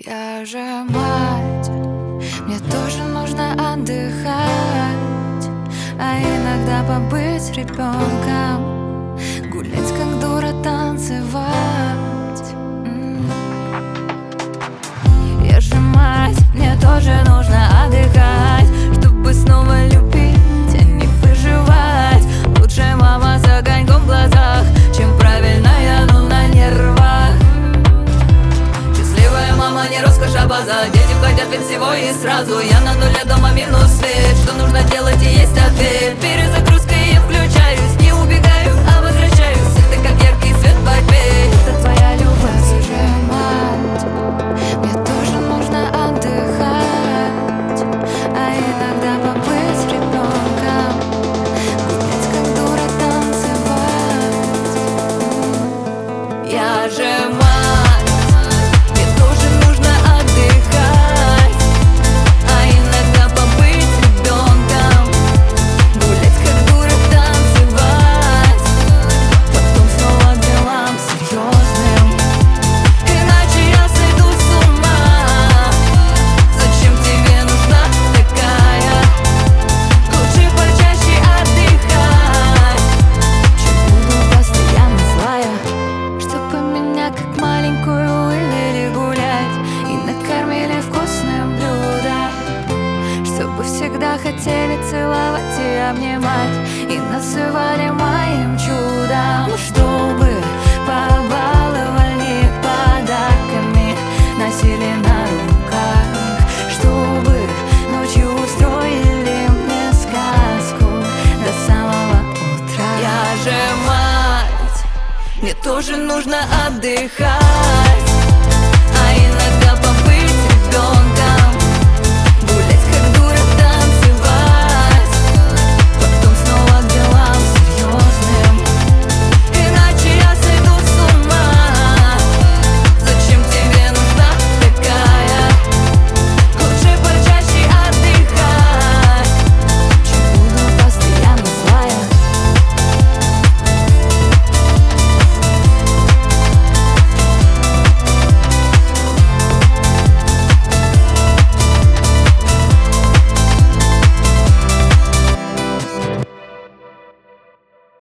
Я же мать, мне тоже нужно отдыхать, а иногда побыть ребенком, гулять как дура, танцевать. Я же мать, мне тоже нужно отдыхать, чтобы снова любить, а не выживать. Лучше мама с огоньком в глазах, чем правильная, но на нервах. Счастливая мама не роскошь, а база. Дети хотят ведь всего и сразу. Я на нуле, дома минус свет. Что нужно делать, и есть ответ. Перезагрузка, и я включаюсь. Не убегаю, а возвращаюсь. Это как яркий свет в борьбе. Это твоя любовь, же мать. Мне тоже нужно отдыхать, а иногда побыть ребенком, гулять как дура, танцевать. Я же мать, мне тоже нужно отдыхать, а иногда побыть ребенком, гулять как дура, танцевать. Потом снова к делам серьезным, иначе я сойду с ума. Зачем тебе нужна такая? Лучше почаще отдыхать, чем буду постоянно злая. Чтобы меня как маленькую вывели гулять и накормили вкусное блюдо, чтобы всегда хотели целовать и обнимать, и называли моим чудом. Чтобы побаловали подарками, носили на руках, чтобы ночью устроили мне сказку до самого утра. Я же мать, мне тоже нужно отдыхать,